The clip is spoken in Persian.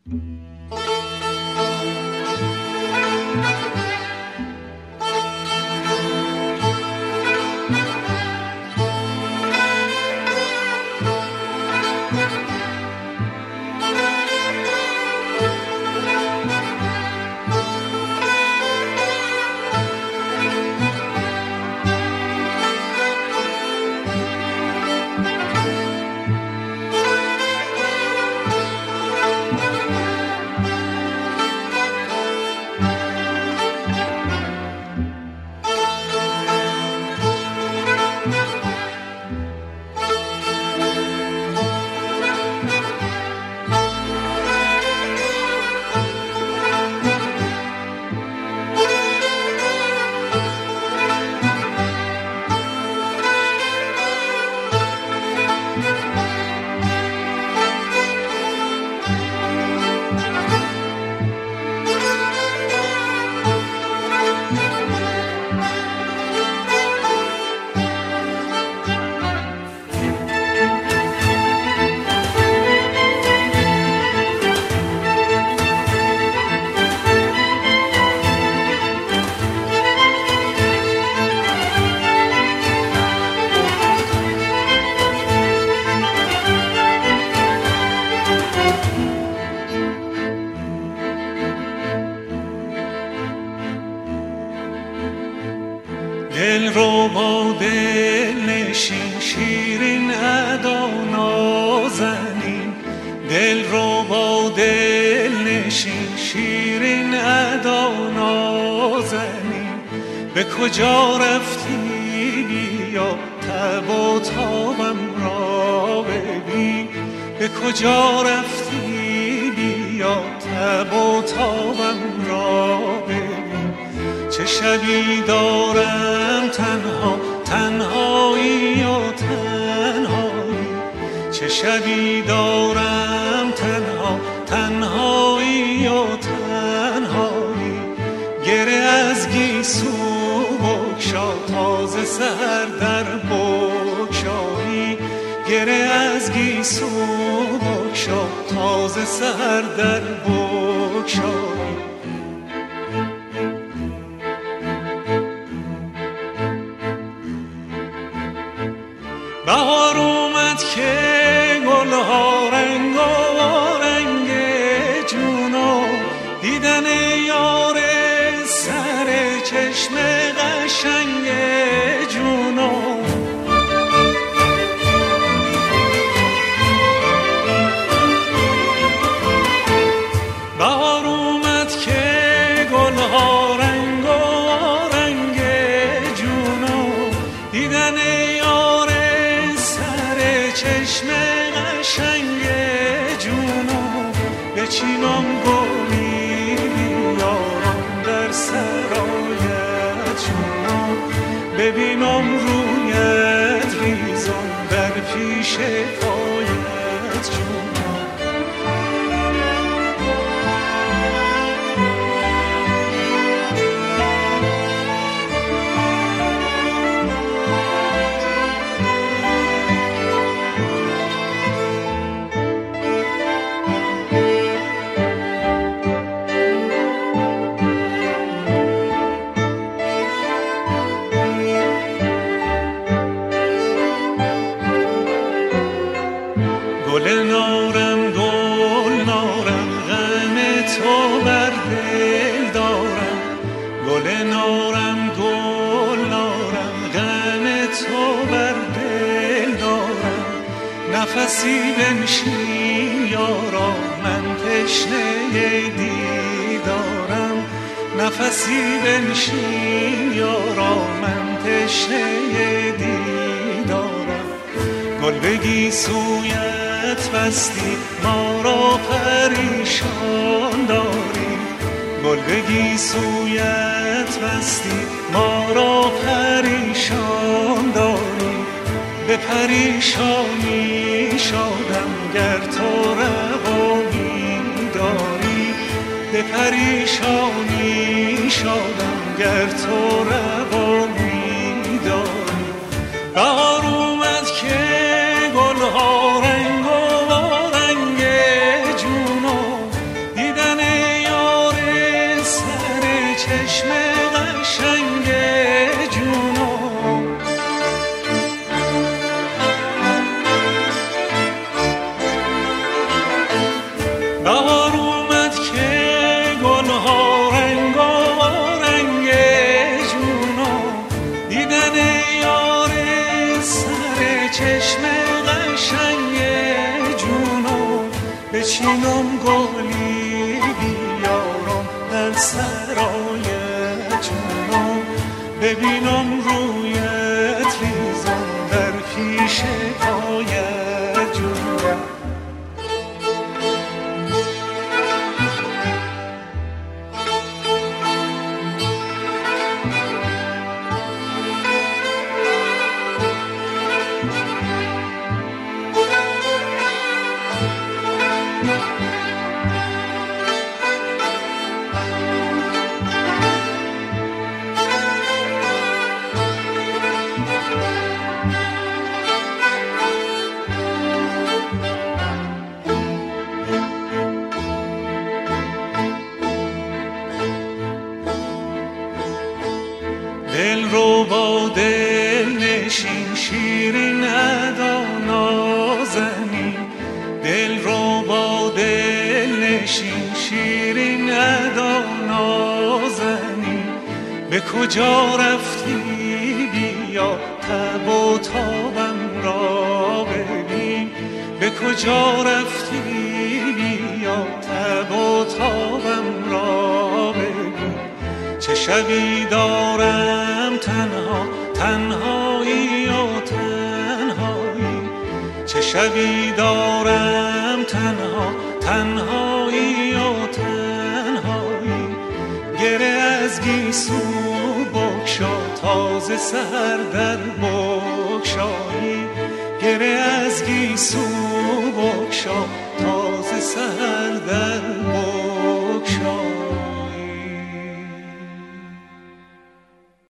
دل رو با دل نشین شیرین ادا نازنین، دل رو با دل نشین شیرین ادا نازنین. به کجا رفتی بیا تب و تابم را ببین، به کجا رفتی بیا تب و تابم را ببین. چه شبی دارم تنها تنهایی و تنهایی، چه شبی دارم تنها تنهایی و تنهایی. گره از گیسو بگشا تازه سحر در بگشایی، گره از گیسو بگشا تازه سحر در بگشایی. بهار اومد که گلها رنگ و رنگ جونو، دیدن یار سر چشم قشنگ جونو. بهار اومد که گلها رنگ و رنگ جونو، دیدن چشم قشنگ جونو. بچینم گلی بیارم در سرایت جونو، ببینم رویت ریزم در پیش پایت جونو. گل نارم گل نارم غم تو بر دل دارم، گل نارم گل نارم غم تو بر دل دارم. نفسی بنشین یارا من تشنه دیدارم، نفسی بنشین یارا من تشنه دیدارم. گل بگی سویت بستی ما را پریشان داری، گل بگی سویت بستی ما را پریشان داری. به پریشانی شادم گر تو روامی داری، به پریشانی شادم گر تو روامی داری. بهار اومد که گلها رنگ و رنگ جونو، بهار اومد که گلها رنگارنگ جونو دیدن یار سر چشم قشنگ جونو بچینم گلی بیارم در سرای جونو ببینم رویت ریزم در پیش پایت جونو دل رو با دل نشین شیرین ادا نازنین دل رو با دل نشین شیرین ادا نازنین به کجا رفتی بیا تب و تابم را ببین به کجا رفتی بیا تب و تابم را ببین چه شبی دارم تنها تنهایی و تنهایی چه شبی دارم تنها تنهایی و تنهایی گره از گیسو بگشا تازه سحر در بگشایی گره از گیسو بگشا تازه سحر در